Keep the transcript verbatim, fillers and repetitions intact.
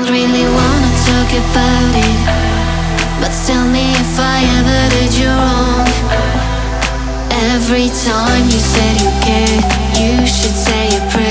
really wanna talk about it, but tell me if I ever did you wrong. Every time you said you cared, you should say a prayer.